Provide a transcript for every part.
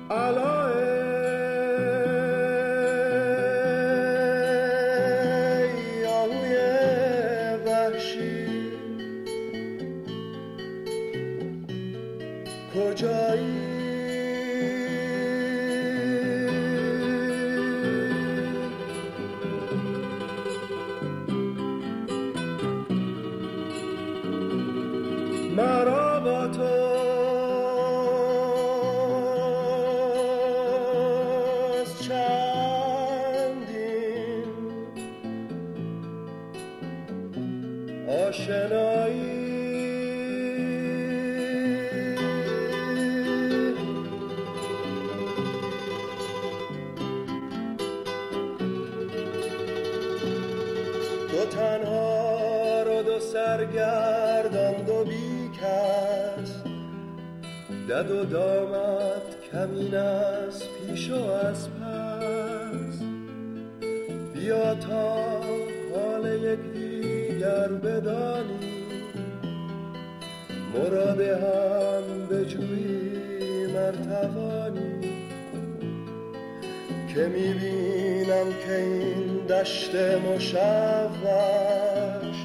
علای آهوی وحشی کجایی؟ مرا با توست چندین آشنایی، دو تنها رو دو سرگردان دو بی کس، دد و دامت کمین از پیش و از پس، بیا تا حال یک دیگر بدانی، مراد هم بجویی مرتوانی، که میبینم که این دشت مشوش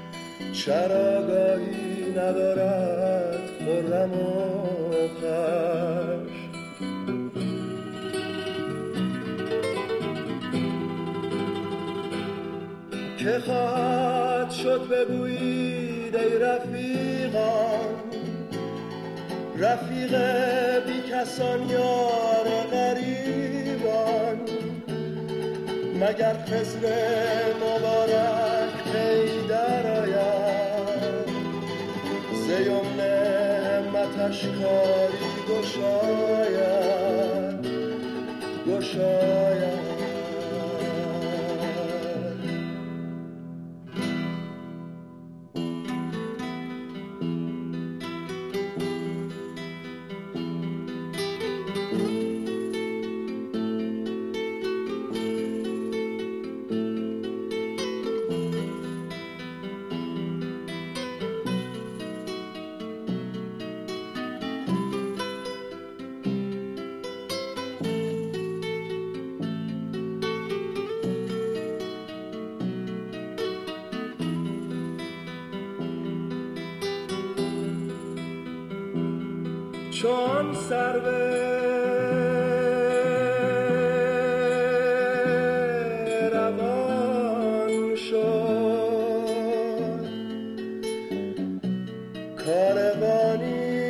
چراگاهی ندارد خرم و خوش. که خواهد شد بگویید ای رفیقان، رفیق بی کسان یار غریبان، مگر خضر مبارک پی در آید، ز یمن همتش کاری گشاید گشاید. چون سرو روان شد کاروانی،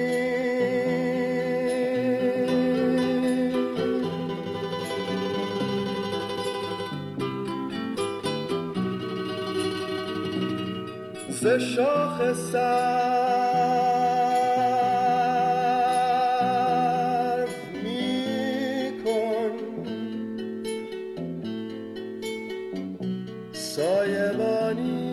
ز شاخ سایبانی،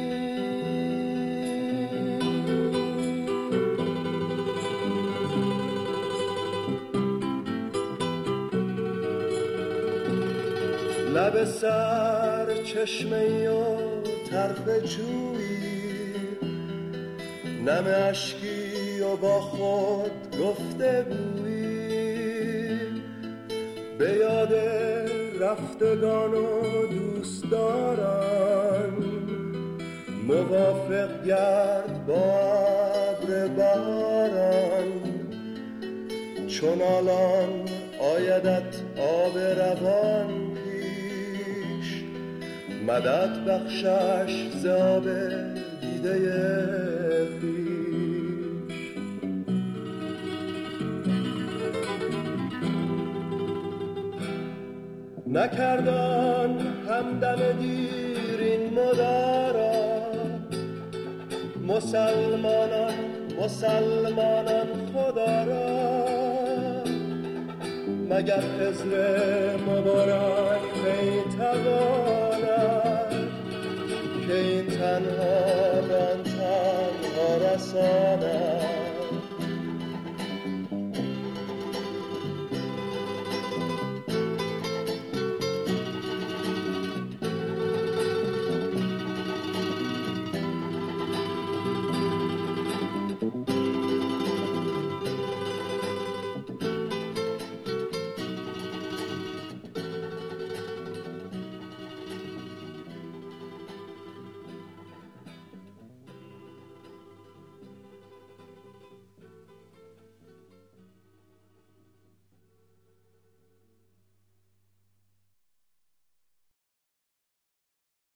لب سر چشمه‌ای و طرف جویی، نم اشکی و با خود گفته گویی، به یاد رفتگان و دوستداران، موافق گرد با ابر باران، چون الان آیدت آب روان پیش، مدد بخشش ز آب دیده خویش. نکردان همدم دیر این مدارا، مسلمانان خدا را، مگر خضر مبارک می تواند، که این تنها به آن تنها رساند.